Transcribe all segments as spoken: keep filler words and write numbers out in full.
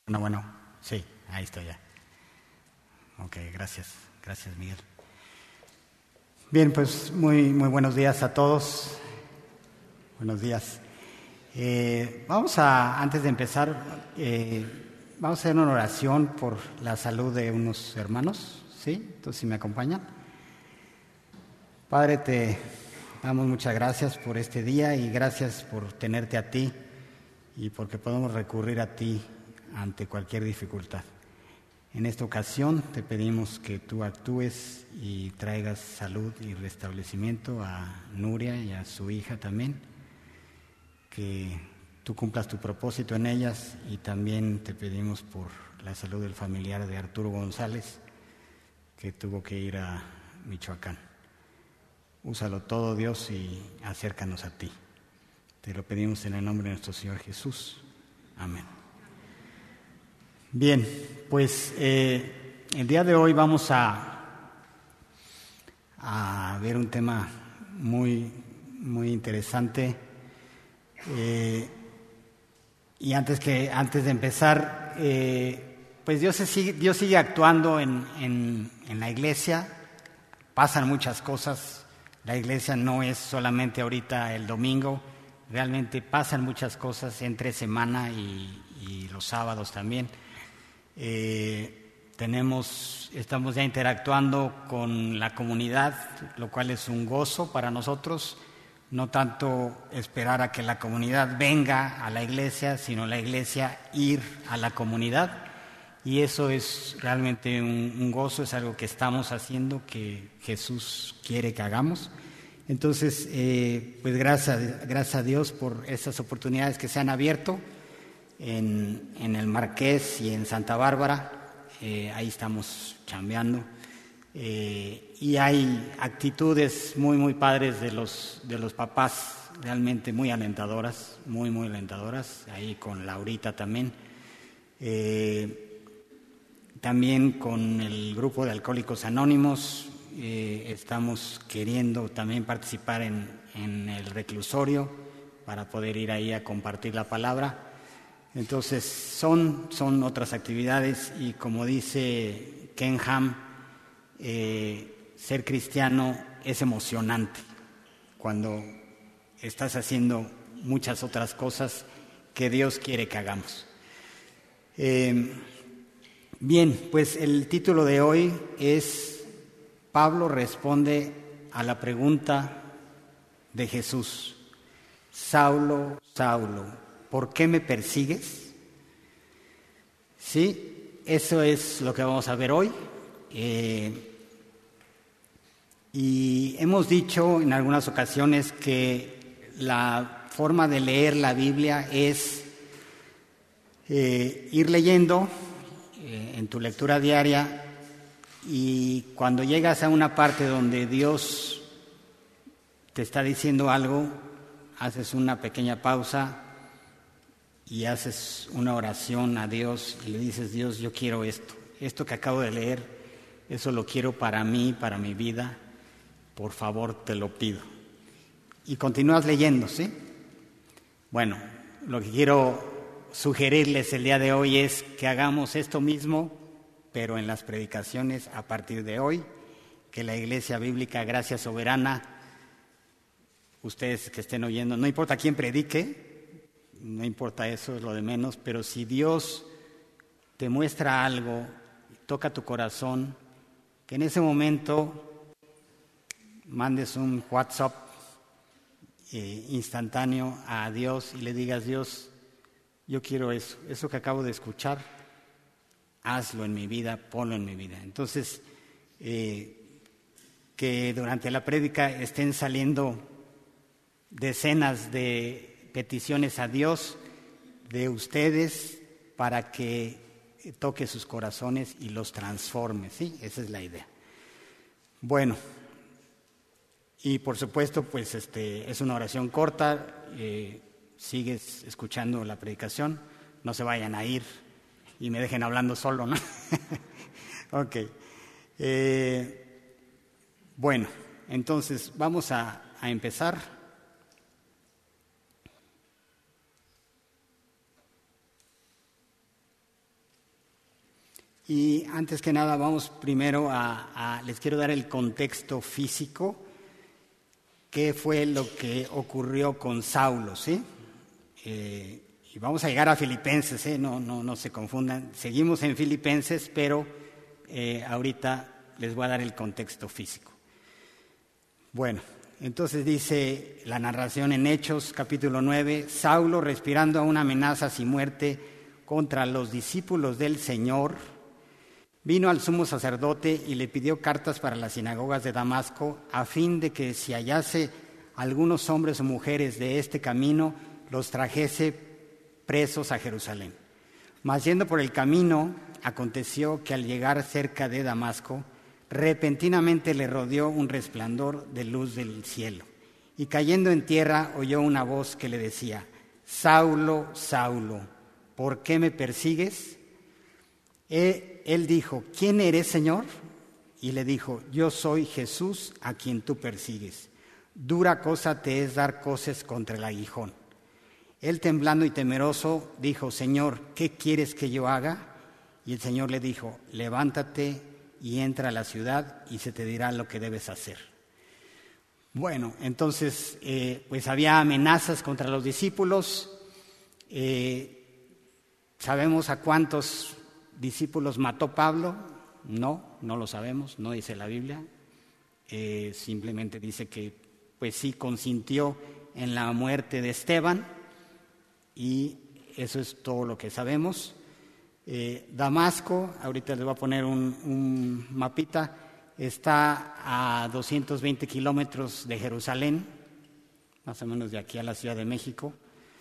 Bueno, bueno, sí, ahí estoy ya. Ok, gracias, gracias Miguel. Bien, pues muy, muy buenos días a todos. Buenos días. Eh, vamos a, antes de empezar, eh, vamos a hacer una oración por la salud de unos hermanos, ¿sí? Entonces, si me acompañan. Padre, te damos muchas gracias por este día y gracias por tenerte a ti y porque podemos recurrir a ti ante cualquier dificultad. En esta ocasión te pedimos que tú actúes y traigas salud y restablecimiento a Nuria y a su hija también, que tú cumplas tu propósito en ellas, y también te pedimos por la salud del familiar de Arturo González, que tuvo que ir a Michoacán. Úsalo todo, Dios, y acércanos a ti. Te lo pedimos en el nombre de nuestro Señor Jesús. Amén. Bien, pues eh, el día de hoy vamos a, a ver un tema muy, muy interesante. Eh, y antes que antes de empezar, eh, pues Dios sigue, Dios sigue actuando en, en, en la iglesia. Pasan muchas cosas. La iglesia no es solamente ahorita el domingo. Realmente pasan muchas cosas entre semana y, y los sábados también. Eh, tenemos, estamos ya interactuando con la comunidad, lo cual es un gozo para nosotros. No tanto esperar a que la comunidad venga a la iglesia, sino la iglesia ir a la comunidad. Y eso es realmente un, un gozo, es algo que estamos haciendo, que Jesús quiere que hagamos. Entonces, eh, pues gracias, gracias a Dios por estas oportunidades que se han abierto en, en el Marqués y en Santa Bárbara. Eh, ahí estamos chambeando. Eh, y hay actitudes muy, muy padres de los, de los papás, realmente muy alentadoras, muy, muy alentadoras, ahí con Laurita también. Eh, también con el grupo de Alcohólicos Anónimos. Eh, estamos queriendo también participar en, en el reclusorio para poder ir ahí a compartir la palabra. Entonces son, son otras actividades, y como dice Ken Ham, eh, ser cristiano es emocionante cuando estás haciendo muchas otras cosas que Dios quiere que hagamos. Eh, bien, pues el título de hoy es Pablo responde a la pregunta de Jesús: Saulo, Saulo, ¿por qué me persigues? Sí, eso es lo que vamos a ver hoy. Eh, y hemos dicho en algunas ocasiones que la forma de leer la Biblia es eh, ir leyendo eh, en tu lectura diaria, y cuando llegas a una parte donde Dios te está diciendo algo, haces una pequeña pausa y haces una oración a Dios y le dices: Dios, yo quiero esto, esto que acabo de leer, eso lo quiero para mí, para mi vida, por favor te lo pido. Y continúas leyendo, ¿sí? Bueno, lo que quiero sugerirles el día de hoy es que hagamos esto mismo, pero en las predicaciones a partir de hoy, que la Iglesia Bíblica Gracia Soberana, ustedes que estén oyendo, no importa quién predique, no importa, eso es lo de menos, pero si Dios te muestra algo, toca tu corazón, que en ese momento mandes un WhatsApp eh, instantáneo a Dios y le digas: Dios, yo quiero eso, eso que acabo de escuchar, hazlo en mi vida, ponlo en mi vida. Entonces, eh, que durante la prédica estén saliendo decenas de peticiones a Dios de ustedes para que toque sus corazones y los transforme, ¿sí? Esa es la idea. Bueno, y por supuesto, pues este es una oración corta. Eh, sigues escuchando la predicación, no se vayan a ir y me dejen hablando solo, ¿no? Ok. Eh, bueno, entonces vamos a, a empezar. Y antes que nada vamos primero a, a, les quiero dar el contexto físico, qué fue lo que ocurrió con Saulo, ¿sí? Eh, y vamos a llegar a Filipenses, ¿eh? no, no, no se confundan, seguimos en Filipenses, pero eh, ahorita les voy a dar el contexto físico. Bueno, entonces dice la narración en Hechos, capítulo nueve, Saulo, respirando aún amenazas y muerte contra los discípulos del Señor, vino al sumo sacerdote y le pidió cartas para las sinagogas de Damasco, a fin de que si hallase algunos hombres o mujeres de este camino, los trajese presos a Jerusalén. Mas yendo por el camino, aconteció que al llegar cerca de Damasco, repentinamente le rodeó un resplandor de luz del cielo, y cayendo en tierra oyó una voz que le decía, Saulo, Saulo, ¿por qué me persigues? Él dijo, ¿quién eres, Señor? Y le dijo, yo soy Jesús a quien tú persigues. Dura cosa te es dar coces contra el aguijón. Él, temblando y temeroso, dijo, Señor, ¿qué quieres que yo haga? Y el Señor le dijo, levántate y entra a la ciudad y se te dirá lo que debes hacer. Bueno, entonces, eh, pues había amenazas contra los discípulos. Eh, ¿Sabemos a cuántos discípulos mató Pablo? No, no lo sabemos, no dice la Biblia. Eh, simplemente dice que pues sí consintió en la muerte de Esteban y eso es todo lo que sabemos. Eh, Damasco, ahorita les voy a poner un, un mapita, está a doscientos veinte kilómetros de Jerusalén, más o menos de aquí a la Ciudad de México.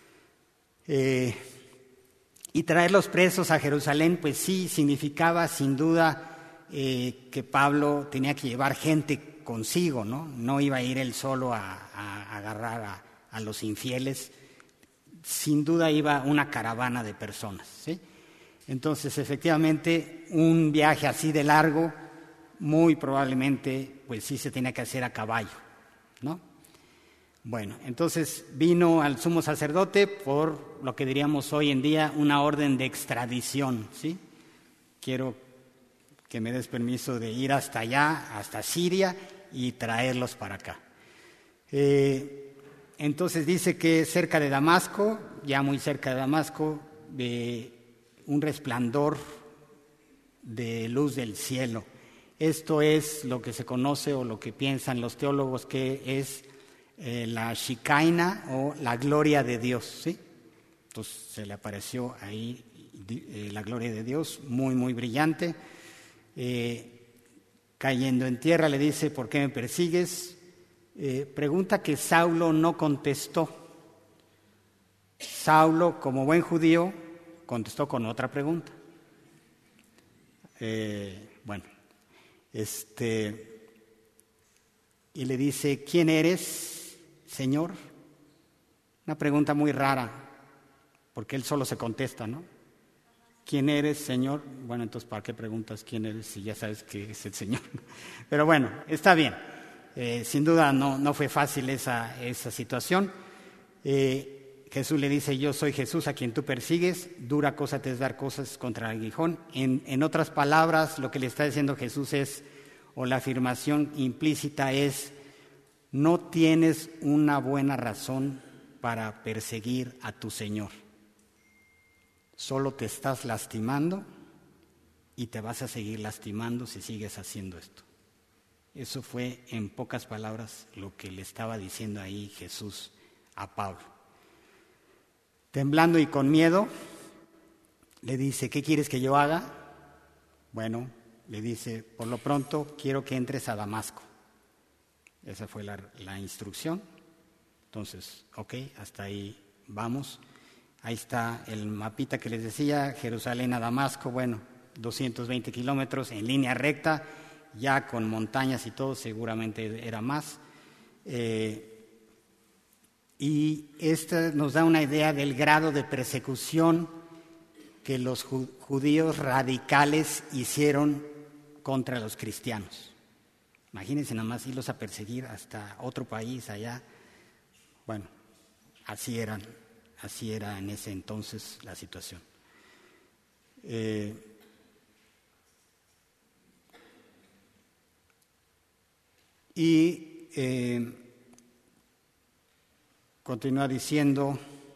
Eh, Y traer los presos a Jerusalén, pues sí, significaba sin duda eh, que Pablo tenía que llevar gente consigo, ¿no? No iba a ir él solo a, a, a agarrar a, a los infieles, sin duda iba una caravana de personas, ¿sí? Entonces, efectivamente, un viaje así de largo, muy probablemente, pues sí se tenía que hacer a caballo, ¿no? Bueno, entonces vino al sumo sacerdote por lo que diríamos hoy en día una orden de extradición, ¿sí? Quiero que me des permiso de ir hasta allá, hasta Siria y traerlos para acá. Eh, entonces dice que cerca de Damasco, ya muy cerca de Damasco, de un resplandor de luz del cielo. Esto es lo que se conoce o lo que piensan los teólogos que es Eh, la Shekinah o la gloria de Dios, ¿sí? Entonces se le apareció ahí eh, la gloria de Dios, muy, muy brillante. Eh, cayendo en tierra le dice, ¿por qué me persigues? Eh, pregunta que Saulo no contestó. Saulo, como buen judío, contestó con otra pregunta. Eh, bueno, este, y le dice, ¿quién eres, Señor? Una pregunta muy rara, porque él solo se contesta, ¿no? ¿Quién eres, Señor? Bueno, entonces, ¿para qué preguntas quién eres si ya sabes que es el Señor? Pero bueno, está bien. Eh, sin duda no, no fue fácil esa, esa situación. Eh, Jesús le dice, yo soy Jesús a quien tú persigues, dura cosa te es dar cosas contra el aguijón. En, en otras palabras, lo que le está diciendo Jesús es, o la afirmación implícita es, no tienes una buena razón para perseguir a tu Señor. Solo te estás lastimando y te vas a seguir lastimando si sigues haciendo esto. Eso fue, en pocas palabras, lo que le estaba diciendo ahí Jesús a Pablo. Temblando y con miedo, le dice, ¿qué quieres que yo haga? Bueno, le dice, por lo pronto quiero que entres a Damasco. Esa fue la, la instrucción. Entonces, ok, hasta ahí vamos. Ahí está el mapita que les decía, Jerusalén a Damasco, bueno, doscientos veinte kilómetros en línea recta, ya con montañas y todo, seguramente era más. Eh, y esta nos da una idea del grado de persecución que los judíos radicales hicieron contra los cristianos. Imagínense nada más irlos a perseguir hasta otro país allá. Bueno, así eran, así era en ese entonces la situación. Eh, Y eh, continúa diciendo,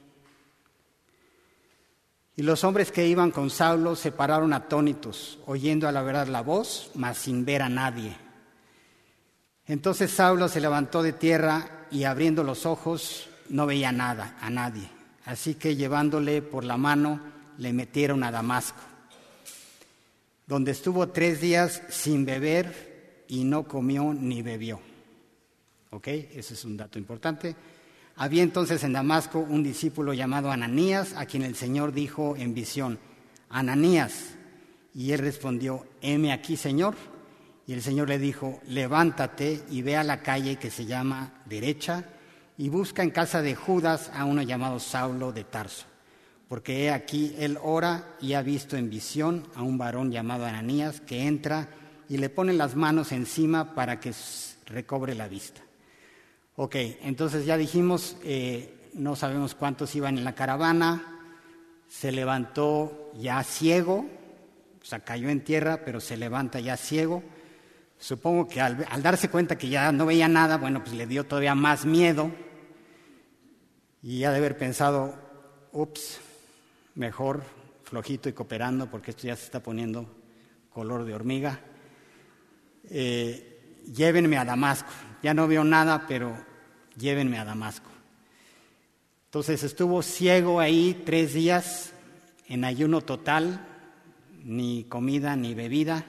y los hombres que iban con Saulo se pararon atónitos, oyendo a la verdad la voz, mas sin ver a nadie. Entonces Saulo se levantó de tierra y abriendo los ojos no veía nada, a nadie. Así que llevándole por la mano le metieron a Damasco, donde estuvo tres días sin beber y no comió ni bebió. ¿Ok? Ese es un dato importante. Había entonces en Damasco un discípulo llamado Ananías, a quien el Señor dijo en visión, Ananías. Y él respondió, heme aquí, Señor. Y el Señor le dijo, levántate y ve a la calle que se llama Derecha y busca en casa de Judas a uno llamado Saulo de Tarso. Porque he aquí, él ora y ha visto en visión a un varón llamado Ananías que entra y le pone las manos encima para que recobre la vista. Ok, entonces ya dijimos, eh, no sabemos cuántos iban en la caravana, se levantó ya ciego, o sea, cayó en tierra, pero se levanta ya ciego. Supongo que al, al darse cuenta que ya no veía nada, bueno, pues le dio todavía más miedo y ha de haber pensado, ups, mejor flojito y cooperando porque esto ya se está poniendo color de hormiga. Eh, llévenme a Damasco. Ya no veo nada, pero llévenme a Damasco. Entonces estuvo ciego ahí tres días en ayuno total, ni comida ni bebida.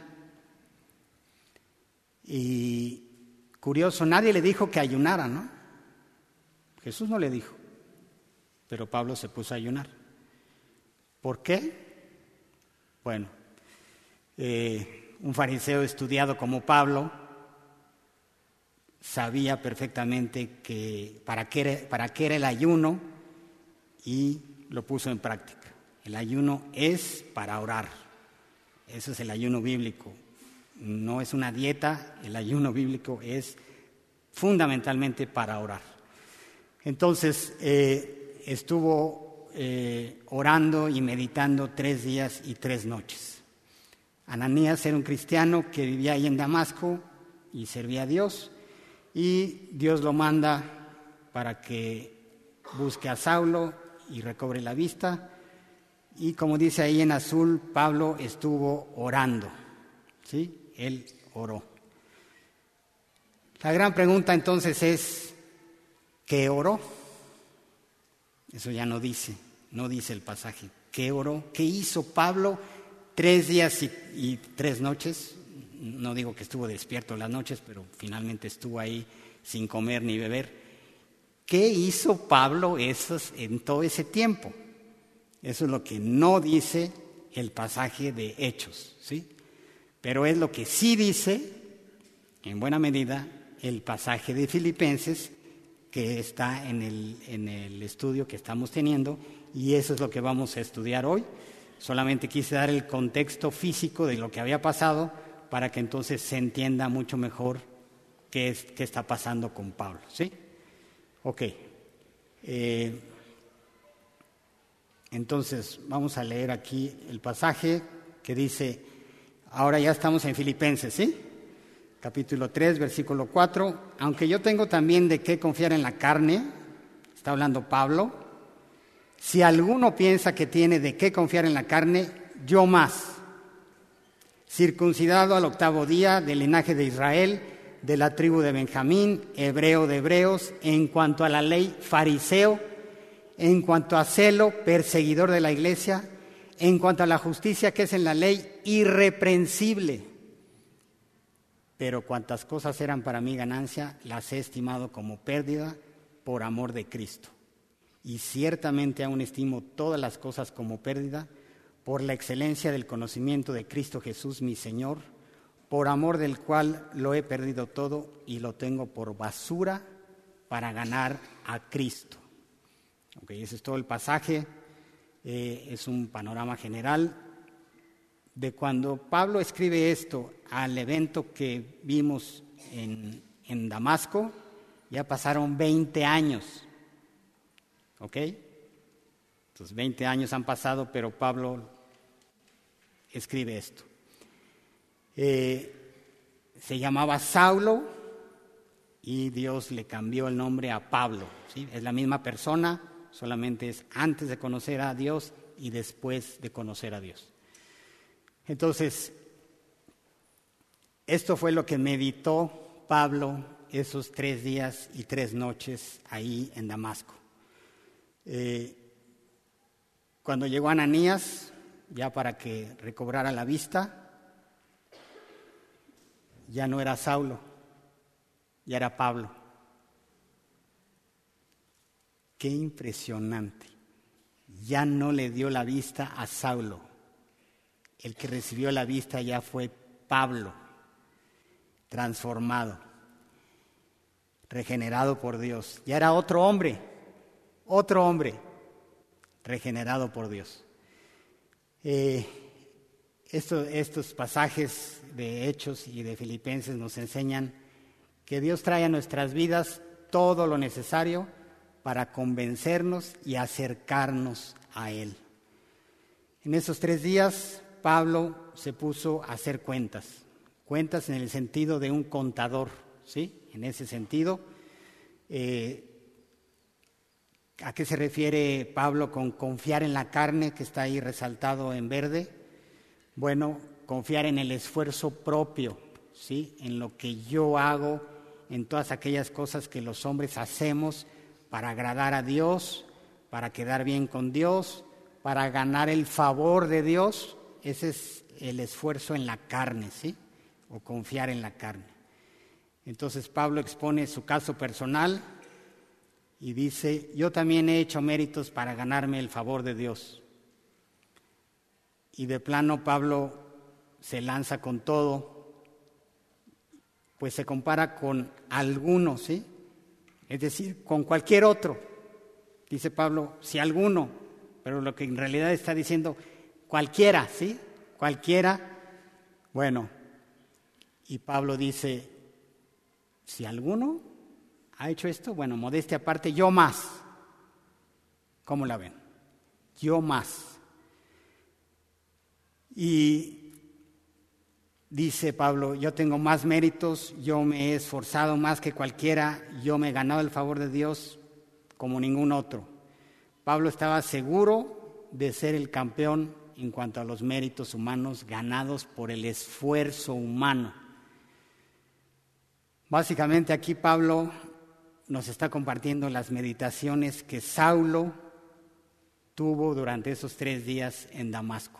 Y curioso, nadie le dijo que ayunara, ¿no? Jesús no le dijo, pero Pablo se puso a ayunar. ¿Por qué? Bueno, eh, un fariseo estudiado como Pablo sabía perfectamente que para qué era, para qué era el ayuno y lo puso en práctica. El ayuno es para orar. Eso es el ayuno bíblico. No es una dieta, el ayuno bíblico es fundamentalmente para orar. Entonces, eh, estuvo eh, orando y meditando tres días y tres noches. Ananías era un cristiano que vivía ahí en Damasco y servía a Dios. Y Dios lo manda para que busque a Saulo y recobre la vista. Y como dice ahí en azul, Pablo estuvo orando, ¿sí? Él oró. La gran pregunta entonces es, ¿qué oró? Eso ya no dice, no dice el pasaje. ¿Qué oró? ¿Qué hizo Pablo tres días y, y tres noches? No digo que estuvo despierto las noches, pero finalmente estuvo ahí sin comer ni beber. ¿Qué hizo Pablo esos, en todo ese tiempo? Eso es lo que no dice el pasaje de Hechos, ¿sí? Pero es lo que sí dice, en buena medida, el pasaje de Filipenses, que está en el, en el estudio que estamos teniendo, y eso es lo que vamos a estudiar hoy. Solamente quise dar el contexto físico de lo que había pasado, para que entonces se entienda mucho mejor qué, es, qué está pasando con Pablo, ¿sí? Ok. Eh, entonces, vamos a leer aquí el pasaje que dice, ahora ya estamos en Filipenses, ¿sí? Capítulo tres, versículo cuatro. Aunque yo tengo también de qué confiar en la carne, está hablando Pablo, si alguno piensa que tiene de qué confiar en la carne, yo más. Circuncidado al octavo día, del linaje de Israel, de la tribu de Benjamín, hebreo de hebreos, en cuanto a la ley, fariseo, en cuanto a celo, perseguidor de la iglesia, en cuanto a la justicia que es en la ley, irreprensible. Pero cuantas cosas eran para mí ganancia, las he estimado como pérdida por amor de Cristo. Y ciertamente aún estimo todas las cosas como pérdida, por la excelencia del conocimiento de Cristo Jesús mi Señor, por amor del cual lo he perdido todo y lo tengo por basura para ganar a Cristo. Ok, ese es todo el pasaje, eh, es un panorama general de cuando Pablo escribe esto al evento que vimos en, en Damasco, ya pasaron veinte años, ¿ok? Entonces veinte años han pasado, pero Pablo escribe esto. Eh, se llamaba Saulo, y Dios le cambió el nombre a Pablo, ¿sí? Es la misma persona, solamente es antes de conocer a Dios y después de conocer a Dios. Entonces, esto fue lo que meditó Pablo esos tres días y tres noches ahí en Damasco. Eh, cuando llegó Ananías, ya para que recobrara la vista, ya no era Saulo, ya era Pablo. Qué impresionante. Ya no le dio la vista a Saulo. El que recibió la vista ya fue Pablo, transformado, regenerado por Dios. Ya era otro hombre, otro hombre, regenerado por Dios. Eh, esto, estos pasajes de Hechos y de Filipenses nos enseñan que Dios trae a nuestras vidas todo lo necesario para convencernos y acercarnos a Él. En esos tres días, Pablo se puso a hacer cuentas, cuentas en el sentido de un contador, ¿sí? En ese sentido, eh, ¿a qué se refiere Pablo con confiar en la carne, que está ahí resaltado en verde? Bueno, confiar en el esfuerzo propio, ¿sí? En lo que yo hago, en todas aquellas cosas que los hombres hacemos para agradar a Dios, para quedar bien con Dios, para ganar el favor de Dios. Ese es el esfuerzo en la carne, ¿sí? O confiar en la carne. Entonces Pablo expone su caso personal y dice: yo también he hecho méritos para ganarme el favor de Dios. Y de plano Pablo se lanza con todo, pues se compara con algunos, ¿sí? Es decir, con cualquier otro. Dice Pablo, si alguno, pero lo que en realidad está diciendo, cualquiera, ¿sí? Cualquiera. Bueno, y Pablo dice, si alguno ha hecho esto, bueno, modestia aparte, yo más. ¿Cómo la ven? Yo más. Y dice Pablo, yo tengo más méritos, yo me he esforzado más que cualquiera, yo me he ganado el favor de Dios como ningún otro. Pablo estaba seguro de ser el campeón en cuanto a los méritos humanos ganados por el esfuerzo humano. Básicamente aquí Pablo nos está compartiendo las meditaciones que Saulo tuvo durante esos tres días en Damasco.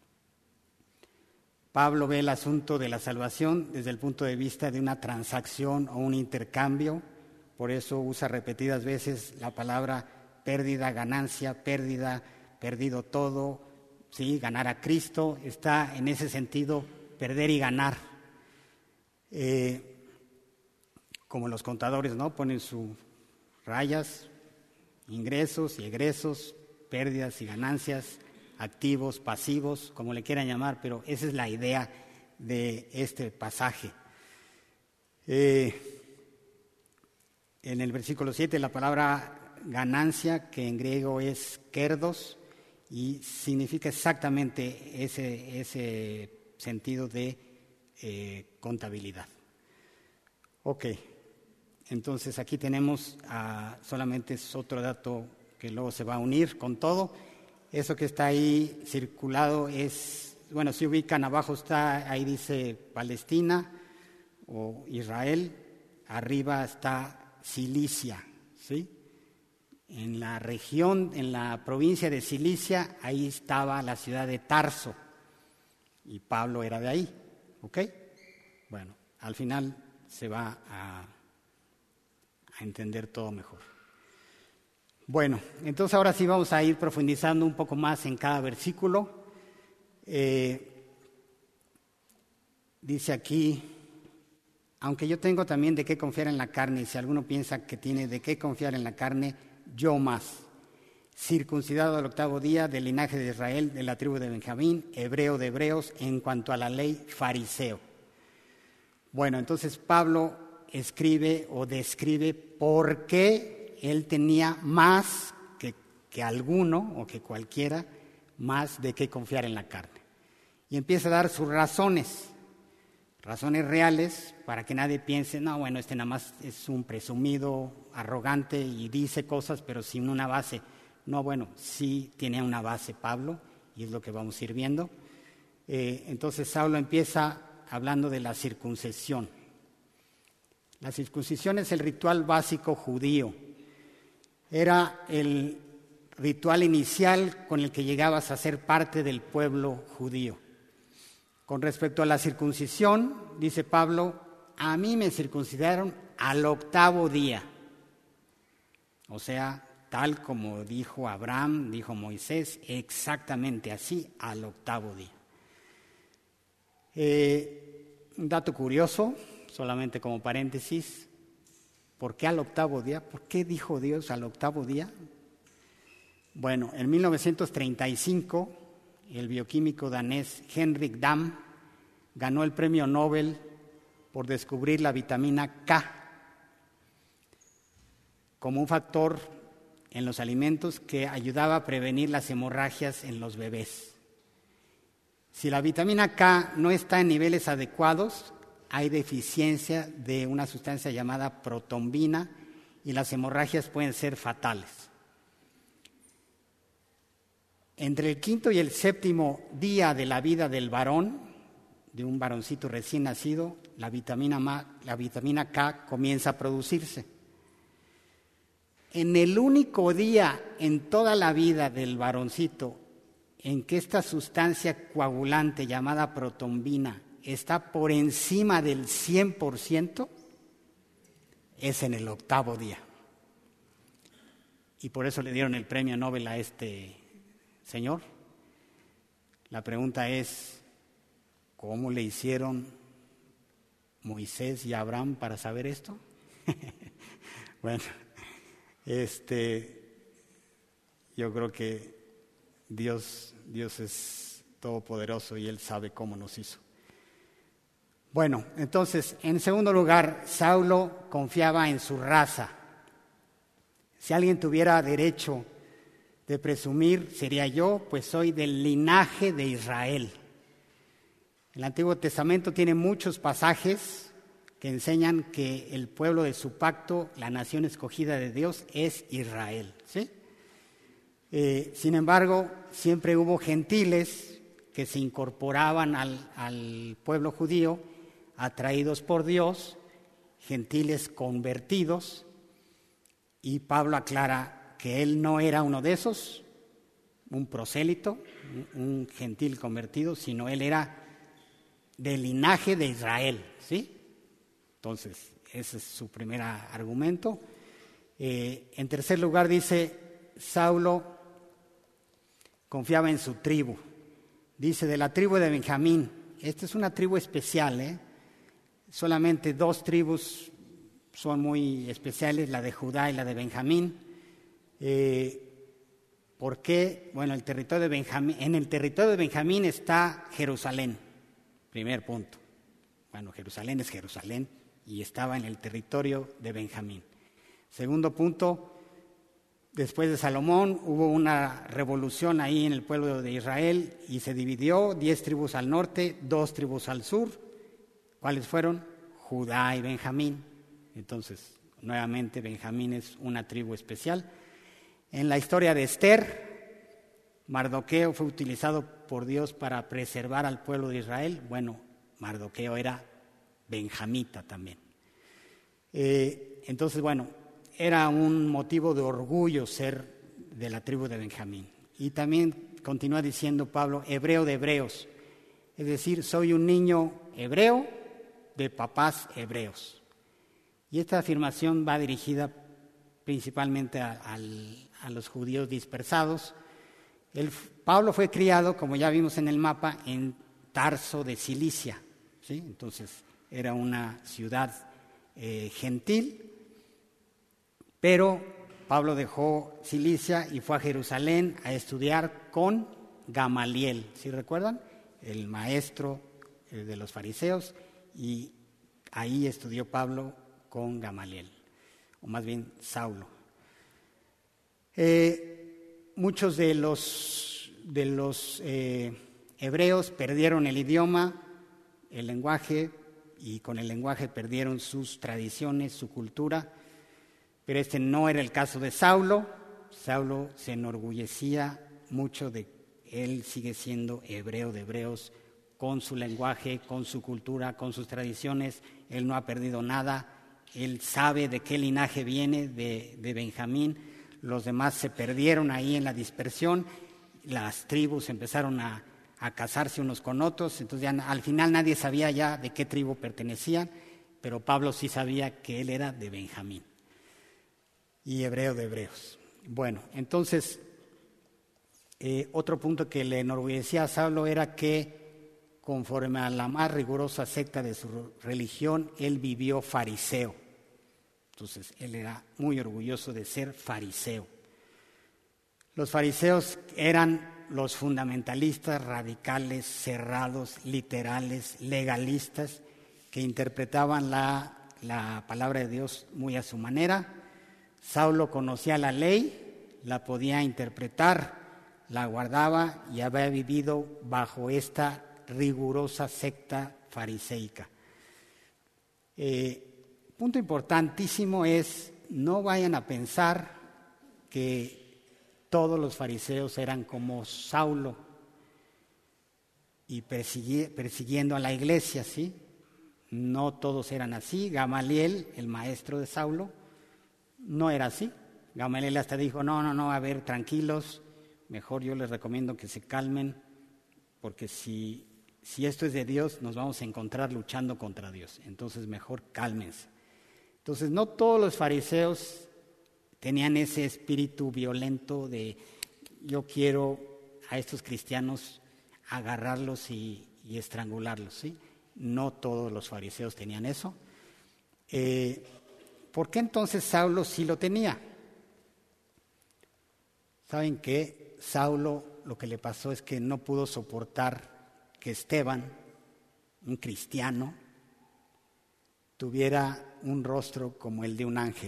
Pablo ve el asunto de la salvación desde el punto de vista de una transacción o un intercambio, por eso usa repetidas veces la palabra pérdida, ganancia, pérdida, perdido todo, sí, ganar a Cristo, está en ese sentido perder y ganar. Eh, como los contadores, ¿no? Ponen sus rayas, ingresos y egresos, pérdidas y ganancias, activos, pasivos, como le quieran llamar, pero esa es la idea de este pasaje. Eh, en el versículo siete, la palabra ganancia, que en griego es kerdos, y significa exactamente ese, ese sentido de eh, contabilidad. Ok, entonces aquí tenemos, uh, solamente es otro dato que luego se va a unir con todo. Eso que está ahí circulado es, bueno, si ubican abajo está, ahí dice Palestina o Israel, arriba está Cilicia, ¿sí? En la región, en la provincia de Cilicia, ahí estaba la ciudad de Tarso y Pablo era de ahí, ¿ok? Bueno, al final se va a, a entender todo mejor. Bueno, entonces ahora sí vamos a ir profundizando un poco más en cada versículo. Eh, dice aquí, aunque yo tengo también de qué confiar en la carne, y si alguno piensa que tiene de qué confiar en la carne, yo más. Circuncidado al octavo día, del linaje de Israel, de la tribu de Benjamín, hebreo de hebreos, en cuanto a la ley, fariseo. Bueno, entonces Pablo escribe o describe por qué él tenía más que, que alguno o que cualquiera, más de qué confiar en la carne. Y empieza a dar sus razones, razones reales para que nadie piense, no, bueno, este nada más es un presumido, arrogante y dice cosas, pero sin una base. No, bueno, sí tiene una base Pablo, y es lo que vamos a ir viendo. Eh, entonces Saulo empieza hablando de la circuncisión. La circuncisión es el ritual básico judío. Era el ritual inicial con el que llegabas a ser parte del pueblo judío. Con respecto a la circuncisión, dice Pablo, a mí me circuncidaron al octavo día. O sea, tal como dijo Abraham, dijo Moisés, exactamente así, al octavo día. Eh, un dato curioso, solamente como paréntesis, ¿por qué al octavo día? ¿Por qué dijo Dios al octavo día? Bueno, en mil novecientos treinta y cinco, el bioquímico danés Henrik Dam ganó el premio Nobel por descubrir la vitamina K como un factor en los alimentos que ayudaba a prevenir las hemorragias en los bebés. Si la vitamina K no está en niveles adecuados, hay deficiencia de una sustancia llamada protombina y las hemorragias pueden ser fatales. Entre el quinto y el séptimo día de la vida del varón, de un varoncito recién nacido, la vitamina, Ma, la vitamina K comienza a producirse. En el único día en toda la vida del varoncito en que esta sustancia coagulante llamada protombina está por encima del cien por ciento, es en el octavo día. Y por eso le dieron el premio Nobel a este señor. La pregunta es, ¿cómo le hicieron Moisés y Abraham para saber esto? Bueno, este, yo creo que Dios, Dios es todopoderoso y Él sabe cómo nos hizo. Bueno, entonces, en segundo lugar, Saulo confiaba en su raza. Si alguien tuviera derecho de presumir, sería yo, pues soy del linaje de Israel. El Antiguo Testamento tiene muchos pasajes que enseñan que el pueblo de su pacto, la nación escogida de Dios, es Israel, ¿sí? Eh, sin embargo, siempre hubo gentiles que se incorporaban al, al pueblo judío, atraídos por Dios, gentiles convertidos, y Pablo aclara que él no era uno de esos, un prosélito, un gentil convertido, sino él era del linaje de Israel, ¿sí? Entonces, ese es su primer argumento. Eh, en tercer lugar dice, Saulo confiaba en su tribu. Dice, de la tribu de Benjamín. Esta es una tribu especial, ¿eh? Solamente dos tribus son muy especiales, la de Judá y la de Benjamín. Eh, ¿Por qué? Bueno, el territorio de Benjamín, en el territorio de Benjamín está Jerusalén, primer punto. Bueno, Jerusalén es Jerusalén y estaba en el territorio de Benjamín. Segundo punto, después de Salomón hubo una revolución ahí en el pueblo de Israel y se dividió, diez tribus al norte, dos tribus al sur. ¿Cuáles fueron? Judá y Benjamín. Entonces, nuevamente Benjamín es una tribu especial. En la historia de Esther, Mardoqueo fue utilizado por Dios para preservar al pueblo de Israel. Bueno, Mardoqueo era benjamita también. Eh, entonces, bueno, era un motivo de orgullo ser de la tribu de Benjamín. Y también continúa diciendo Pablo, hebreo de hebreos. Es decir, soy un niño hebreo de papás hebreos. Y esta afirmación va dirigida principalmente a, a, a los judíos dispersados. El, Pablo fue criado, como ya vimos en el mapa, en Tarso de Cilicia, ¿sí? Entonces era una ciudad eh, gentil, pero Pablo dejó Cilicia y fue a Jerusalén a estudiar con Gamaliel, ¿sí recuerdan? El maestro eh, de los fariseos, y ahí estudió Pablo con Gamaliel, o más bien Saulo. Eh, muchos de los, de los eh, hebreos perdieron el idioma, el lenguaje, y con el lenguaje perdieron sus tradiciones, su cultura, pero este no era el caso de Saulo. Saulo se enorgullecía mucho de que él sigue siendo hebreo de hebreos, con su lenguaje, con su cultura, con sus tradiciones. Él no ha perdido nada, él sabe de qué linaje viene, de, de Benjamín. Los demás se perdieron ahí en la dispersión, las tribus empezaron a, a casarse unos con otros, entonces ya al final nadie sabía ya de qué tribu pertenecían, pero Pablo sí sabía que él era de Benjamín y hebreo de hebreos. Bueno, entonces, eh, otro punto que le enorgullecía a Saulo era que conforme a la más rigurosa secta de su religión, él vivió fariseo. Entonces, él era muy orgulloso de ser fariseo. Los fariseos eran los fundamentalistas, radicales, cerrados, literales, legalistas, que interpretaban la, la palabra de Dios muy a su manera. Saulo conocía la ley, la podía interpretar, la guardaba y había vivido bajo esta rigurosa secta fariseica. Eh, punto importantísimo es, no vayan a pensar que todos los fariseos eran como Saulo y persegui- persiguiendo a la iglesia, ¿sí? No todos eran así. Gamaliel, el maestro de Saulo, no era así. Gamaliel hasta dijo, no, no, no, a ver, tranquilos, mejor yo les recomiendo que se calmen, porque si, si esto es de Dios, nos vamos a encontrar luchando contra Dios. Entonces, mejor cálmense. Entonces, no todos los fariseos tenían ese espíritu violento de yo quiero a estos cristianos agarrarlos y, y estrangularlos, ¿sí? No todos los fariseos tenían eso. Eh, ¿Por qué entonces Saulo sí lo tenía? ¿Saben qué? Saulo lo que le pasó es que no pudo soportar que Esteban, un cristiano, tuviera un rostro como el de un ángel.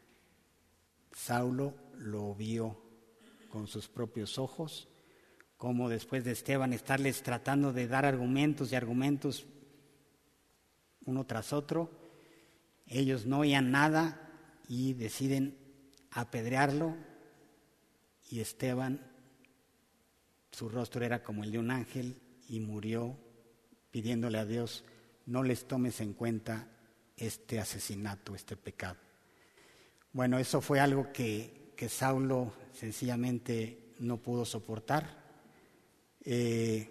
Saulo lo vio con sus propios ojos, como después de Esteban estarles tratando de dar argumentos y argumentos uno tras otro, ellos no oían nada y deciden apedrearlo, y Esteban, su rostro era como el de un ángel y murió pidiéndole a Dios, no les tomes en cuenta este asesinato, este pecado. Bueno, eso fue algo que, que Saulo sencillamente no pudo soportar. Eh,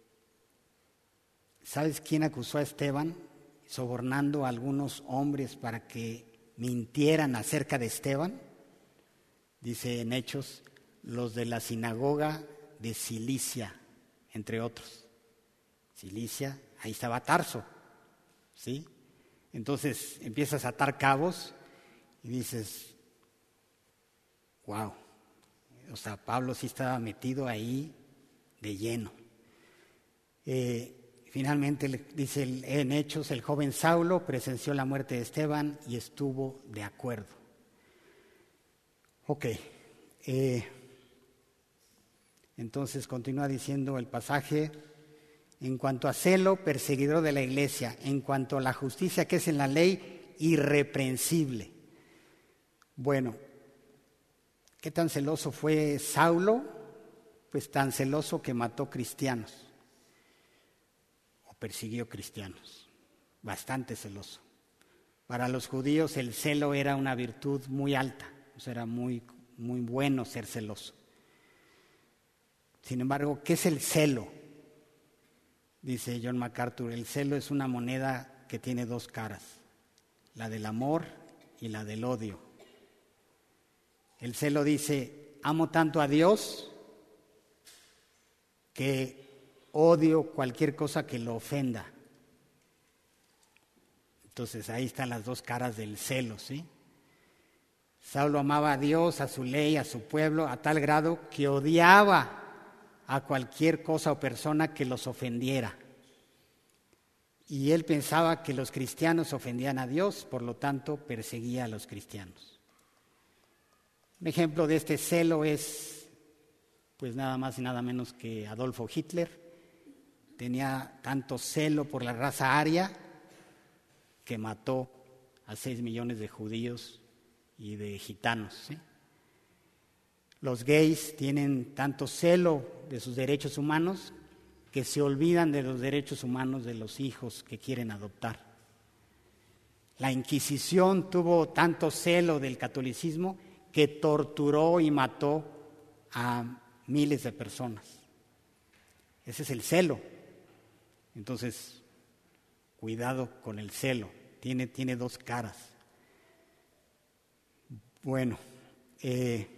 ¿Sabes quién acusó a Esteban? Sobornando a algunos hombres para que mintieran acerca de Esteban. Dice en Hechos, los de la sinagoga de Cilicia, entre otros. Cilicia, ahí estaba Tarso, ¿sí? Entonces empiezas a atar cabos y dices, wow, o sea, Pablo sí estaba metido ahí de lleno. Eh, finalmente, dice en Hechos, el joven Saulo presenció la muerte de Esteban y estuvo de acuerdo. Ok, eh, entonces continúa diciendo el pasaje, en cuanto a celo, perseguidor de la iglesia, en cuanto a la justicia que es en la ley, irreprensible. Bueno, ¿qué tan celoso fue Saulo? Pues tan celoso que mató cristianos o persiguió cristianos, bastante celoso. Para los judíos el celo era una virtud muy alta, o sea, era muy, muy bueno ser celoso. Sin embargo, ¿qué es el celo? Dice John MacArthur, el celo es una moneda que tiene dos caras, la del amor y la del odio. El celo dice, amo tanto a Dios que odio cualquier cosa que lo ofenda. Entonces ahí están las dos caras del celo, ¿sí? Saulo amaba a Dios, a su ley, a su pueblo, a tal grado que odiaba a cualquier cosa o persona que los ofendiera. Y él pensaba que los cristianos ofendían a Dios, por lo tanto perseguía a los cristianos. Un ejemplo de este celo es, pues nada más y nada menos que Adolfo Hitler. Tenía tanto celo por la raza aria que mató a seis millones de judíos y de gitanos, ¿sí? Los gays tienen tanto celo de sus derechos humanos que se olvidan de los derechos humanos de los hijos que quieren adoptar. La Inquisición tuvo tanto celo del catolicismo que torturó y mató a miles de personas. Ese es el celo. Entonces, cuidado con el celo. Tiene, tiene dos caras. Bueno, eh,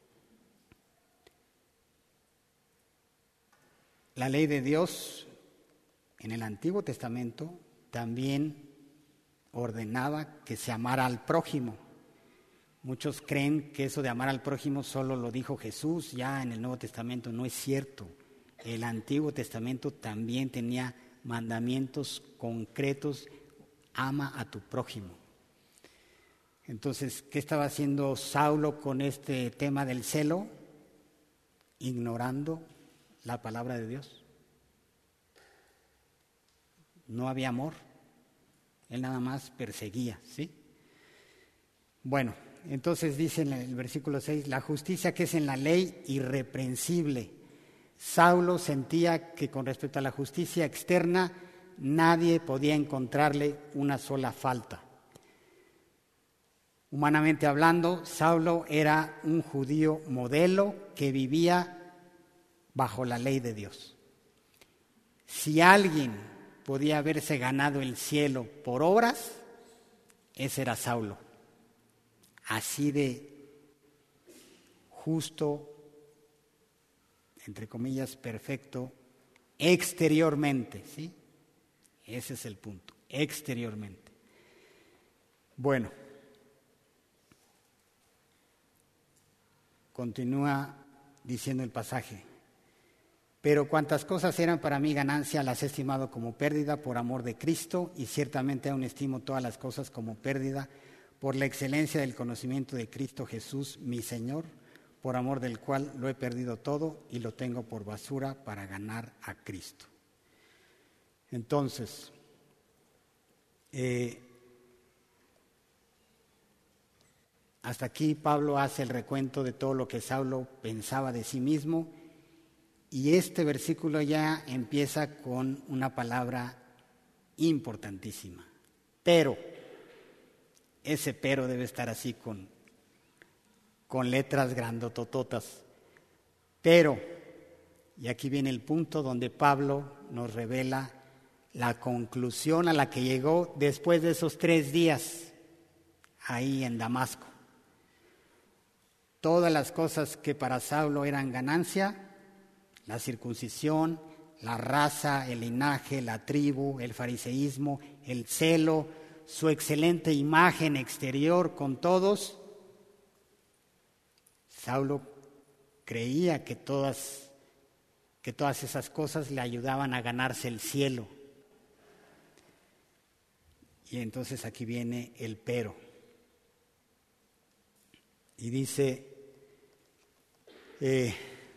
la ley de Dios en el Antiguo Testamento también ordenaba que se amara al prójimo. Muchos creen que eso de amar al prójimo solo lo dijo Jesús ya en el Nuevo Testamento. No es cierto. El Antiguo Testamento también tenía mandamientos concretos. Ama a tu prójimo. Entonces, ¿qué estaba haciendo Saulo con este tema del celo? Ignorando la palabra de Dios. No había amor. Él nada más perseguía, ¿sí? Bueno, entonces dice en el versículo seis, la justicia que es en la ley irreprensible. Saulo sentía que con respecto a la justicia externa nadie podía encontrarle una sola falta. Humanamente hablando, Saulo era un judío modelo que vivía bajo la ley de Dios. Si alguien podía haberse ganado el cielo por obras, ese era Saulo. Así de justo, entre comillas, perfecto, exteriormente, ¿sí? Ese es el punto, exteriormente. Bueno, continúa diciendo el pasaje. Pero cuantas cosas eran para mí ganancia, las he estimado como pérdida por amor de Cristo, y ciertamente aún estimo todas las cosas como pérdida por la excelencia del conocimiento de Cristo Jesús, mi Señor, por amor del cual lo he perdido todo y lo tengo por basura para ganar a Cristo. Entonces, eh, hasta aquí Pablo hace el recuento de todo lo que Saulo pensaba de sí mismo, y este versículo ya empieza con una palabra importantísima, pero. Ese pero debe estar así con, con letras grandotototas. Pero, y aquí viene el punto donde Pablo nos revela la conclusión a la que llegó después de esos tres días ahí en Damasco. Todas las cosas que para Saulo eran ganancia, la circuncisión, la raza, el linaje, la tribu, el fariseísmo, el celo, su excelente imagen exterior con todos, Saulo creía que todas, que todas esas cosas le ayudaban a ganarse el cielo. Y entonces aquí viene el pero. Y dice, eh,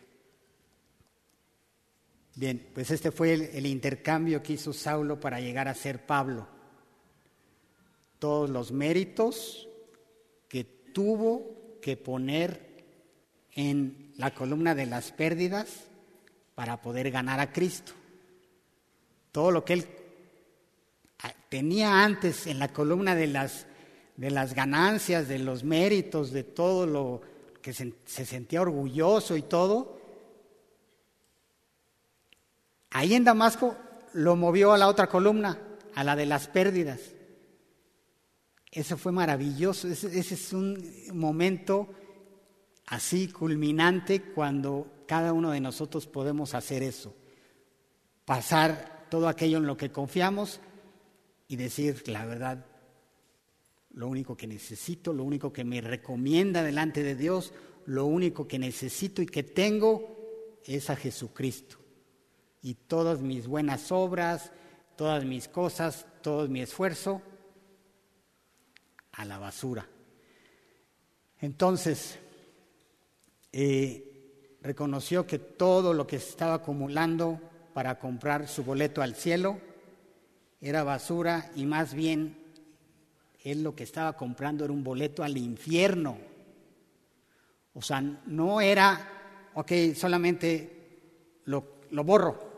bien, pues este fue el, el intercambio que hizo Saulo para llegar a ser Pablo. Todos los méritos que tuvo que poner en la columna de las pérdidas para poder ganar a Cristo. Todo lo que él tenía antes en la columna de las, de las ganancias, de los méritos, de todo lo que se, se sentía orgulloso y todo, ahí en Damasco lo movió a la otra columna, a la de las pérdidas. Eso fue maravilloso, ese, ese es un momento así culminante cuando cada uno de nosotros podemos hacer eso, pasar todo aquello en lo que confiamos y decir la verdad, lo único que necesito, lo único que me recomienda delante de Dios, lo único que necesito y que tengo es a Jesucristo. Y todas mis buenas obras, todas mis cosas, todo mi esfuerzo, a la basura. Entonces, eh, reconoció que todo lo que estaba acumulando para comprar su boleto al cielo era basura y más bien Él lo que estaba comprando era un boleto al infierno. O sea, no era, ok, solamente lo, lo borro,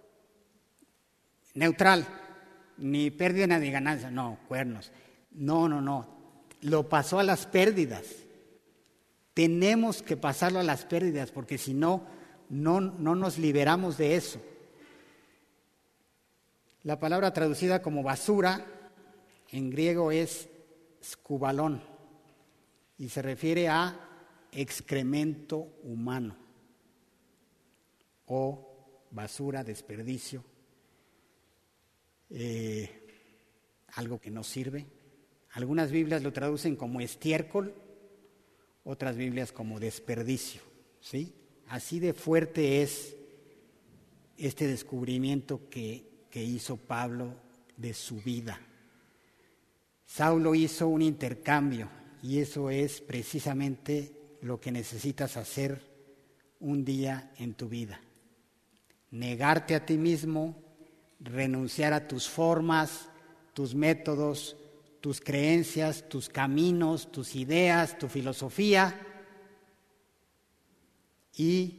neutral, ni pérdida ni ganancia, no, cuernos. No, no, no, lo pasó a las pérdidas. Tenemos que pasarlo a las pérdidas, porque si no, no, no nos liberamos de eso. La palabra traducida como basura en griego es skubalón y se refiere a excremento humano o basura, desperdicio, eh, algo que no sirve. Algunas Biblias lo traducen como estiércol, otras Biblias como desperdicio, ¿sí? Así de fuerte es este descubrimiento que, que hizo Pablo de su vida. Saulo hizo un intercambio y eso es precisamente lo que necesitas hacer un día en tu vida. Negarte a ti mismo, renunciar a tus formas, tus métodos, tus creencias, tus caminos, tus ideas, tu filosofía y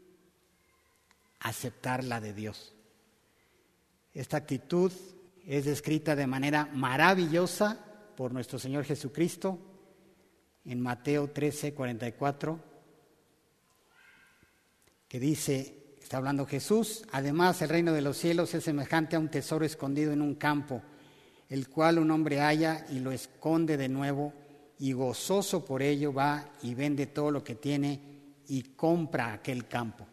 aceptar la de Dios. Esta actitud es descrita de manera maravillosa por nuestro Señor Jesucristo en Mateo trece, cuarenta y cuatro, que dice, está hablando Jesús, además el reino de los cielos es semejante a un tesoro escondido en un campo, el cual un hombre halla y lo esconde de nuevo, y gozoso por ello va y vende todo lo que tiene y compra aquel campo.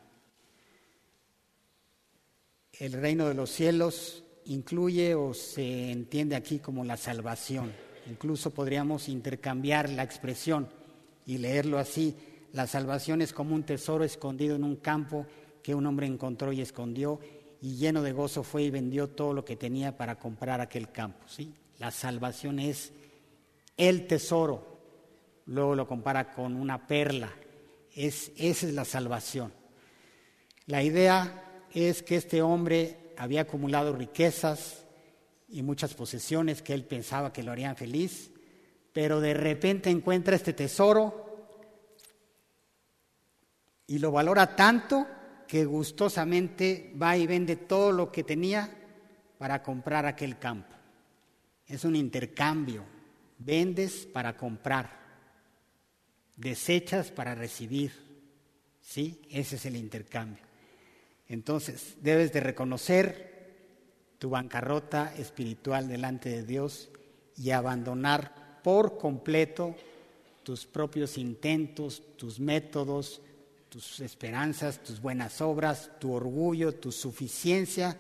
El reino de los cielos incluye o se entiende aquí como la salvación. Incluso podríamos intercambiar la expresión y leerlo así. La salvación es como un tesoro escondido en un campo que un hombre encontró y escondió, y lleno de gozo fue y vendió todo lo que tenía para comprar aquel campo, ¿sí? La salvación es el tesoro. Luego lo compara con una perla. Es, esa es la salvación. La idea es que este hombre había acumulado riquezas y muchas posesiones que él pensaba que lo harían feliz, pero de repente encuentra este tesoro y lo valora tanto que gustosamente va y vende todo lo que tenía para comprar aquel campo. Es un intercambio. Vendes para comprar, desechas para recibir, ¿sí? Ese es el intercambio. Entonces, debes de reconocer tu bancarrota espiritual delante de Dios y abandonar por completo tus propios intentos, tus métodos, tus esperanzas, tus buenas obras, tu orgullo, tu suficiencia,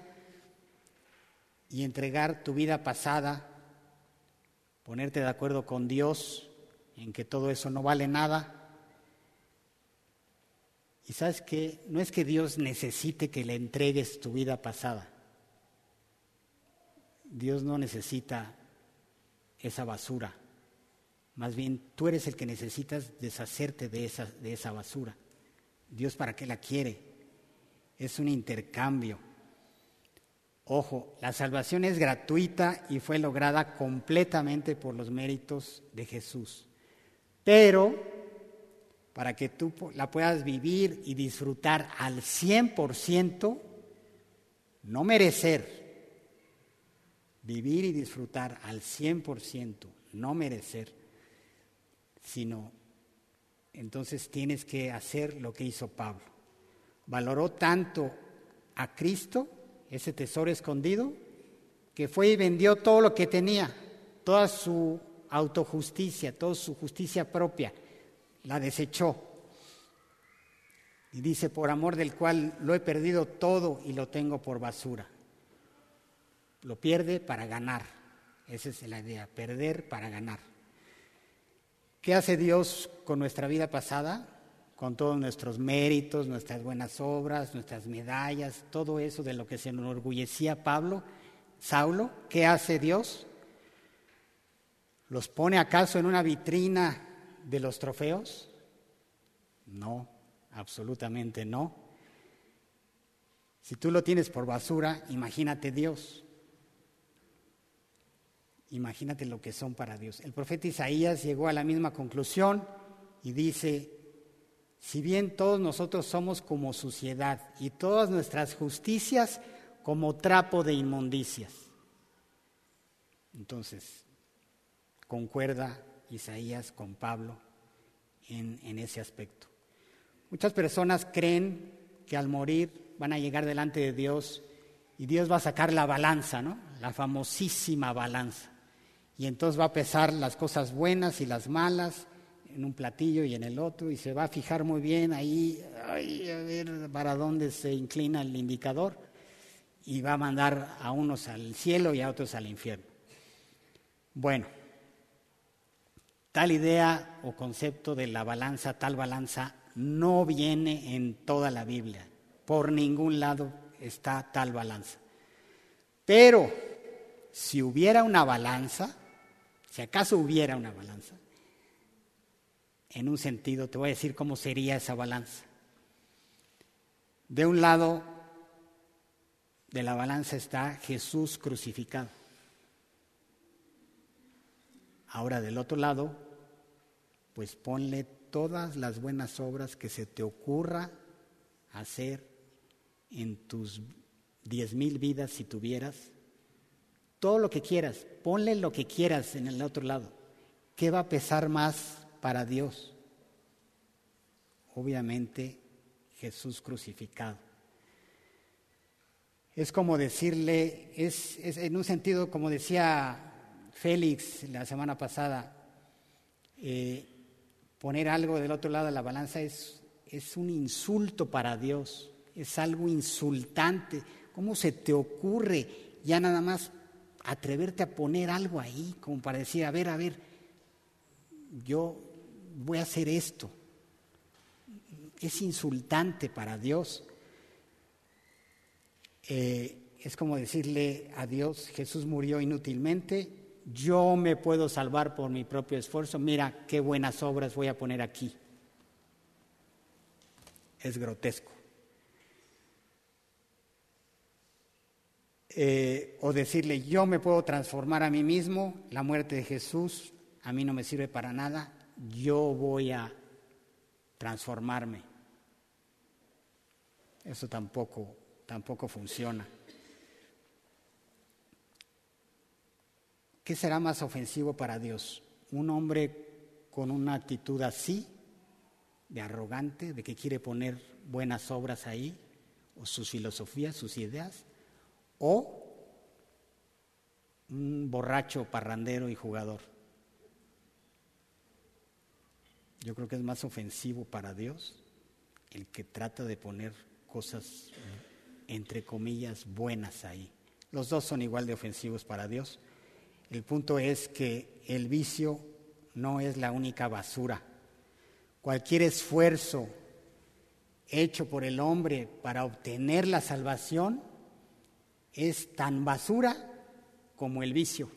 y entregar tu vida pasada, ponerte de acuerdo con Dios en que todo eso no vale nada. Y sabes que no es que Dios necesite que le entregues tu vida pasada. Dios no necesita esa basura. Más bien, tú eres el que necesitas deshacerte de esa, de esa basura. Dios, ¿para qué la quiere? Es un intercambio. Ojo, la salvación es gratuita y fue lograda completamente por los méritos de Jesús. Pero para que tú la puedas vivir y disfrutar al cien por ciento, no merecer, vivir y disfrutar al cien por ciento, no merecer, sino entonces tienes que hacer lo que hizo Pablo. Valoró tanto a Cristo, ese tesoro escondido, que fue y vendió todo lo que tenía, toda su autojusticia, toda su justicia propia, la desechó. Y dice, por amor del cual lo he perdido todo y lo tengo por basura. Lo pierde para ganar. Esa es la idea, perder para ganar. ¿Qué hace Dios con nuestra vida pasada? Con todos nuestros méritos, nuestras buenas obras, nuestras medallas, todo eso de lo que se enorgullecía Pablo, Saulo. ¿Qué hace Dios? ¿Los pone acaso en una vitrina de los trofeos? No, absolutamente no. Si tú lo tienes por basura, imagínate Dios. imagínate lo que son para Dios. El profeta Isaías llegó a la misma conclusión y dice, si bien todos nosotros somos como suciedad y todas nuestras justicias como trapo de inmundicias. Entonces, concuerda Isaías con Pablo en, en ese aspecto. Muchas personas creen que al morir van a llegar delante de Dios y Dios va a sacar la balanza, ¿no? La famosísima balanza. Y entonces va a pesar las cosas buenas y las malas en un platillo y en el otro, y se va a fijar muy bien ahí, ay, a ver para dónde se inclina el indicador, y va a mandar a unos al cielo y a otros al infierno. Bueno, tal idea o concepto de la balanza, tal balanza, no viene en toda la Biblia. Por ningún lado está tal balanza. Pero si hubiera una balanza, si acaso hubiera una balanza, en un sentido, te voy a decir cómo sería esa balanza. De un lado de la balanza está Jesús crucificado. Ahora del otro lado, pues ponle todas las buenas obras que se te ocurra hacer en tus diez mil vidas si tuvieras. Todo lo que quieras, ponle lo que quieras en el otro lado. ¿Qué va a pesar más para Dios? Obviamente Jesús crucificado. Es como decirle, es, es en un sentido como decía Félix la semana pasada, eh, poner algo del otro lado de la balanza es, es un insulto para Dios, es algo insultante. ¿Cómo se te ocurre ya nada más atreverte a poner algo ahí como para decir, a ver, a ver, yo voy a hacer esto? Es insultante para Dios. Eh, es como decirle a Dios, Jesús murió inútilmente, yo me puedo salvar por mi propio esfuerzo, mira qué buenas obras voy a poner aquí. Es grotesco. Eh, o decirle, yo me puedo transformar a mí mismo, la muerte de Jesús a mí no me sirve para nada, yo voy a transformarme. Eso tampoco, tampoco funciona. ¿Qué será más ofensivo para Dios? ¿Un hombre con una actitud así, de arrogante, de que quiere poner buenas obras ahí, o sus filosofías, sus ideas? ¿O un borracho, parrandero y jugador? Yo creo que es más ofensivo para Dios el que trata de poner cosas, entre comillas, buenas ahí. Los dos son igual de ofensivos para Dios. El punto es que el vicio no es la única basura. Cualquier esfuerzo hecho por el hombre para obtener la salvación es tan basura como el vicio.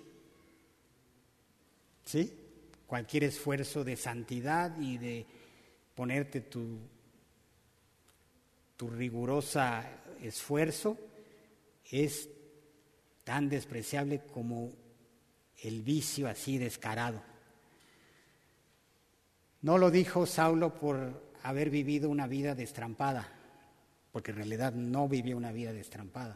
¿Sí? Cualquier esfuerzo de santidad y de ponerte tu, tu rigurosa esfuerzo es tan despreciable como el vicio así descarado. No lo dijo Saulo por haber vivido una vida destrampada, porque en realidad no vivió una vida destrampada,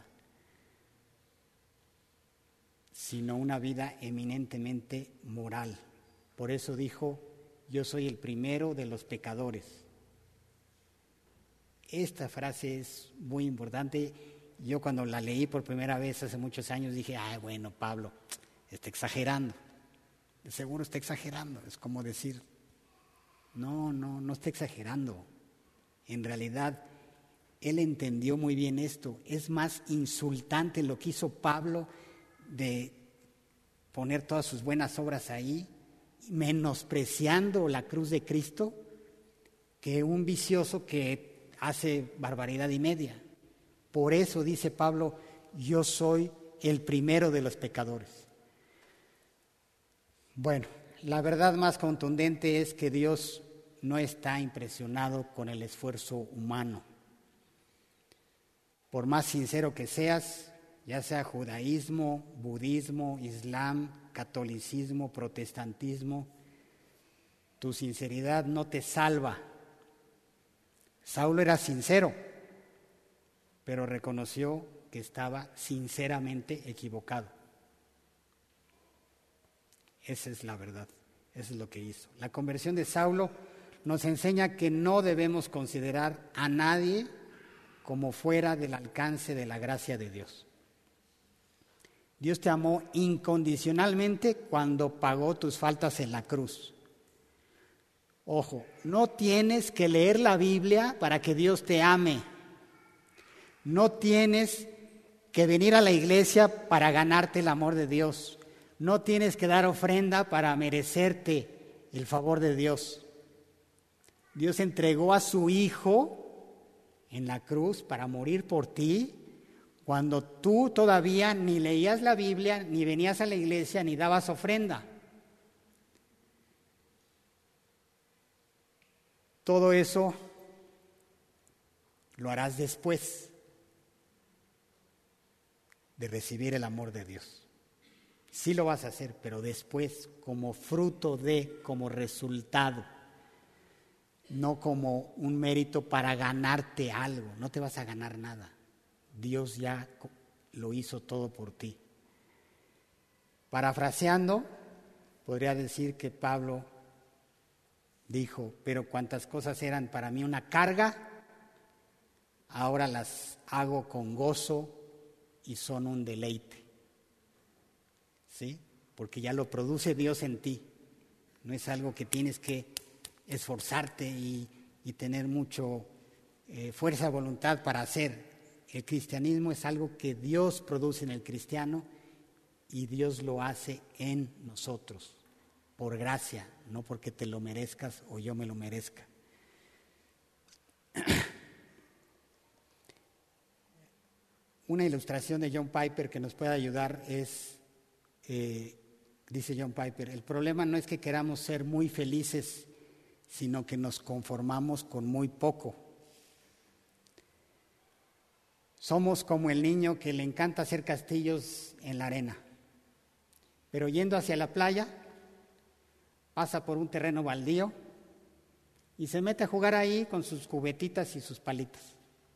sino una vida eminentemente moral. Por eso dijo, yo soy el primero de los pecadores. Esta frase es muy importante. Yo cuando la leí por primera vez hace muchos años dije, ay, bueno, Pablo está exagerando. De seguro está exagerando. Es como decir, no, no, no está exagerando. En realidad, él entendió muy bien esto. Es más insultante lo que hizo Pablo de poner todas sus buenas obras ahí, menospreciando la cruz de Cristo, que un vicioso que hace barbaridad y media. Por eso dice Pablo, yo soy el primero de los pecadores. Bueno, la verdad más contundente es que Dios no está impresionado con el esfuerzo humano. Por más sincero que seas, ya sea judaísmo, budismo, islam, catolicismo, protestantismo, tu sinceridad no te salva. Saulo era sincero, pero reconoció que estaba sinceramente equivocado. Esa es la verdad, eso es lo que hizo. La conversión de Saulo nos enseña que no debemos considerar a nadie como fuera del alcance de la gracia de Dios. Dios te amó incondicionalmente cuando pagó tus faltas en la cruz. Ojo, no tienes que leer la Biblia para que Dios te ame. No tienes que venir a la iglesia para ganarte el amor de Dios. No tienes que dar ofrenda para merecerte el favor de Dios. Dios entregó a su Hijo en la cruz para morir por ti cuando tú todavía ni leías la Biblia, ni venías a la iglesia, ni dabas ofrenda. Todo eso lo harás después de recibir el amor de Dios. Sí lo vas a hacer, pero después, como fruto de, como resultado, no como un mérito para ganarte algo. No te vas a ganar nada. Dios ya lo hizo todo por ti. Parafraseando, podría decir que Pablo dijo, pero cuantas cosas eran para mí una carga, ahora las hago con gozo y son un deleite. ¿Sí? Porque ya lo produce Dios en ti. No es algo que tienes que esforzarte y, y tener mucho eh, fuerza de voluntad para hacer. El cristianismo es algo que Dios produce en el cristiano y Dios lo hace en nosotros, por gracia, no porque te lo merezcas o yo me lo merezca. Una ilustración de John Piper que nos puede ayudar es, eh, dice John Piper, el problema no es que queramos ser muy felices, sino que nos conformamos con muy poco. Somos como el niño que le encanta hacer castillos en la arena, pero yendo hacia la playa, pasa por un terreno baldío y se mete a jugar ahí con sus cubetitas y sus palitas.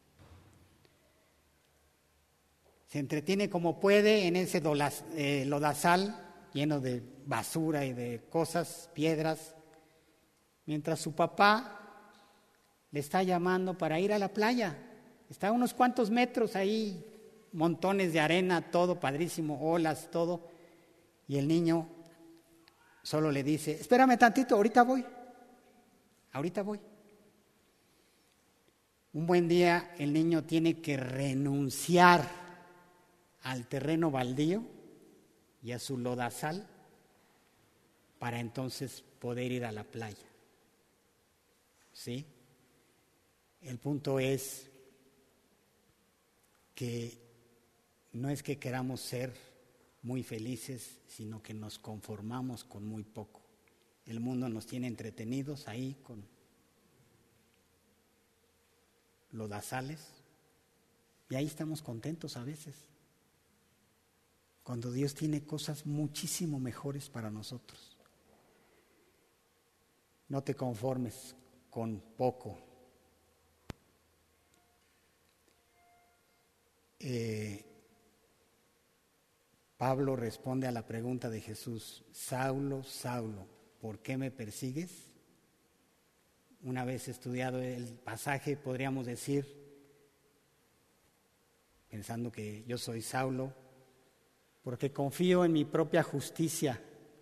Se entretiene como puede en ese dolas, eh, lodazal lleno de basura y de cosas, piedras, mientras su papá le está llamando para ir a la playa. Está a unos cuantos metros ahí, montones de arena, todo padrísimo, olas, todo. Y el niño solo le dice, espérame tantito, ahorita voy, ahorita voy. Un buen día el niño tiene que renunciar al terreno baldío y a su lodazal para entonces poder ir a la playa. ¿Sí? El punto es que no es que queramos ser muy felices, sino que nos conformamos con muy poco. El mundo nos tiene entretenidos ahí con lodazales y ahí estamos contentos a veces, cuando Dios tiene cosas muchísimo mejores para nosotros. No te conformes con poco. Eh, Pablo responde a la pregunta de Jesús, Saulo, Saulo, ¿por qué me persigues? Una vez estudiado el pasaje, podríamos decir, pensando que yo soy Saulo, porque confío en mi propia justicia,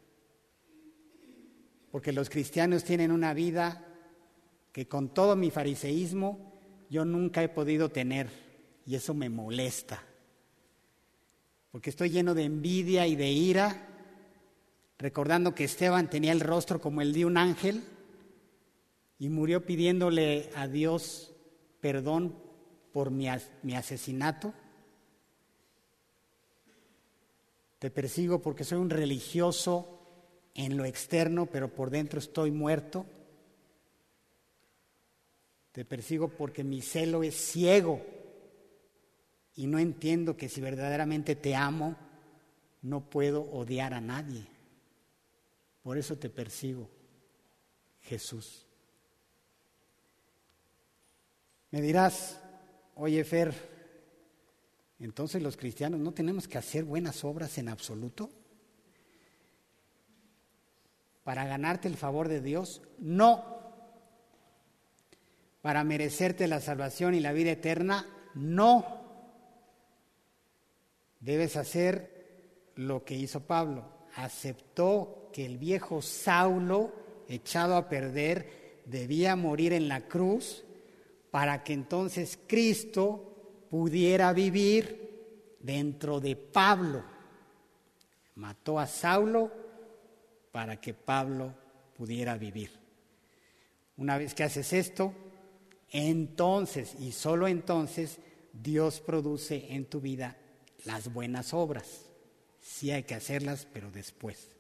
porque los cristianos tienen una vida que con todo mi fariseísmo yo nunca he podido tener. Y eso me molesta, porque estoy lleno de envidia y de ira, recordando que Esteban tenía el rostro como el de un ángel y murió pidiéndole a Dios perdón por mi, mi asesinato. Te persigo porque soy un religioso en lo externo, pero por dentro estoy muerto. Te persigo porque mi celo es ciego y no entiendo que si verdaderamente te amo, no puedo odiar a nadie. Por eso te persigo, Jesús. Me dirás, oye Fer, entonces los cristianos no tenemos que hacer buenas obras en absoluto para ganarte el favor de Dios. No. Para merecerte la salvación y la vida eterna, no. Debes hacer lo que hizo Pablo. Aceptó que el viejo Saulo, echado a perder, debía morir en la cruz para que entonces Cristo pudiera vivir dentro de Pablo. Mató a Saulo para que Pablo pudiera vivir. Una vez que haces esto, entonces y solo entonces Dios produce en tu vida las buenas obras. Sí hay que hacerlas, pero después.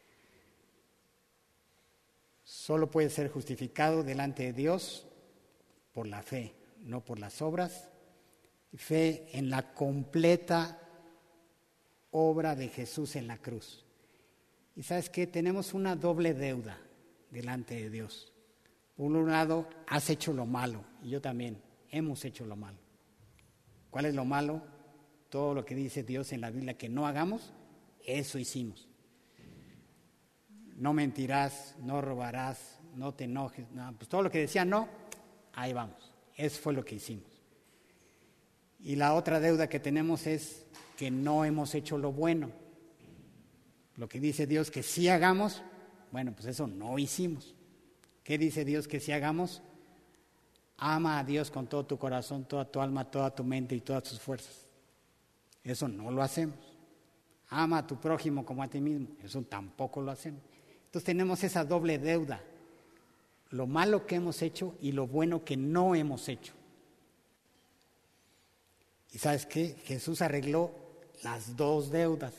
Solo puede ser justificado delante de Dios por la fe, no por las obras. Fe en la completa obra de Jesús en la cruz. Y ¿sabes qué? Tenemos una doble deuda delante de Dios. Por un lado, has hecho lo malo, y yo también, hemos hecho lo malo. ¿Cuál es lo malo? Todo lo que dice Dios en la Biblia que no hagamos, eso hicimos. No mentirás, no robarás, no te enojes, no, pues todo lo que decía no, ahí vamos. Eso fue lo que hicimos. Y la otra deuda que tenemos es que no hemos hecho lo bueno. Lo que dice Dios que sí hagamos, bueno, pues eso no hicimos. ¿Qué dice Dios que sí hagamos? Ama a Dios con todo tu corazón, toda tu alma, toda tu mente y todas tus fuerzas. Eso no lo hacemos. Ama a tu prójimo como a ti mismo. Eso tampoco lo hacemos. Entonces tenemos esa doble deuda. Lo malo que hemos hecho y lo bueno que no hemos hecho. ¿Y sabes qué? Jesús arregló las dos deudas.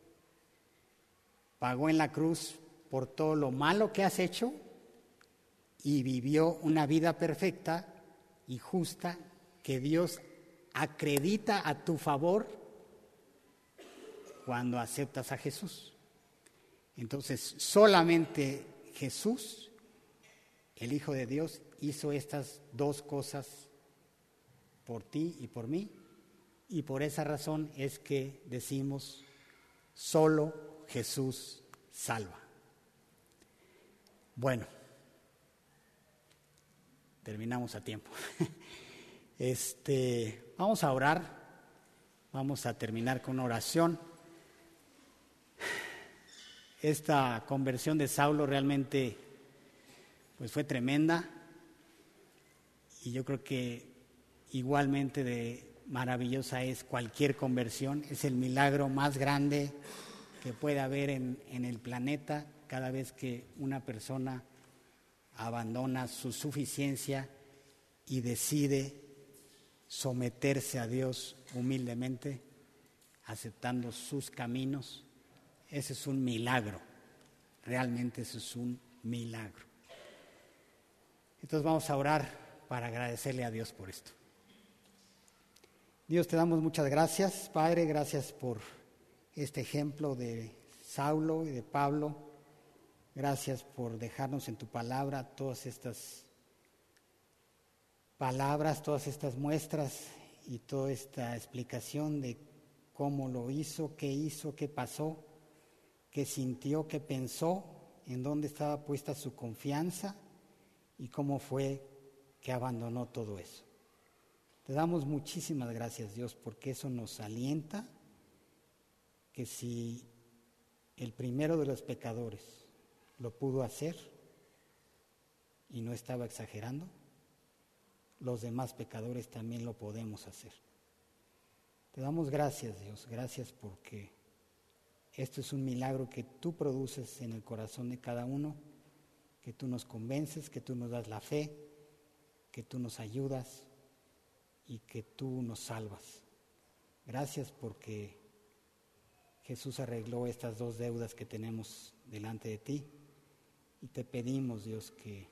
Pagó en la cruz por todo lo malo que has hecho y vivió una vida perfecta y justa que Dios acredita a tu favor cuando aceptas a Jesús. Entonces, solamente Jesús, el Hijo de Dios, hizo estas dos cosas por ti y por mí, y por esa razón es que decimos, solo Jesús salva. Bueno, terminamos a tiempo. Este, vamos a orar, vamos a terminar con una oración. Esta conversión de Saulo realmente pues fue tremenda y yo creo que igualmente de maravillosa es cualquier conversión. Es el milagro más grande que puede haber en, en el planeta cada vez que una persona abandona su suficiencia y decide someterse a Dios humildemente, aceptando sus caminos. Ese es un milagro, realmente eso es un milagro. Entonces vamos a orar para agradecerle a Dios por esto. Dios, te damos muchas gracias, Padre, gracias por este ejemplo de Saulo y de Pablo. Gracias por dejarnos en tu palabra todas estas palabras, todas estas muestras y toda esta explicación de cómo lo hizo, qué hizo, qué pasó, qué sintió, qué pensó, en dónde estaba puesta su confianza y cómo fue que abandonó todo eso. Te damos muchísimas gracias, Dios, porque eso nos alienta que si el primero de los pecadores lo pudo hacer y no estaba exagerando, los demás pecadores también lo podemos hacer. Te damos gracias, Dios, gracias porque esto es un milagro que tú produces en el corazón de cada uno, que tú nos convences, que tú nos das la fe, que tú nos ayudas y que tú nos salvas. Gracias porque Jesús arregló estas dos deudas que tenemos delante de ti y te pedimos, Dios, que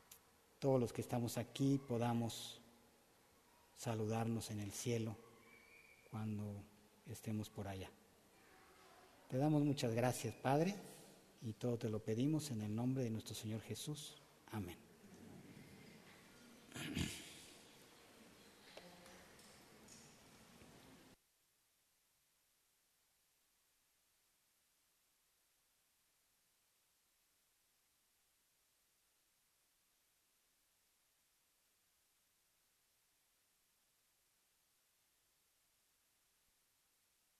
todos los que estamos aquí podamos saludarnos en el cielo cuando estemos por allá. Te damos muchas gracias, Padre, y todo te lo pedimos en el nombre de nuestro Señor Jesús. Amén.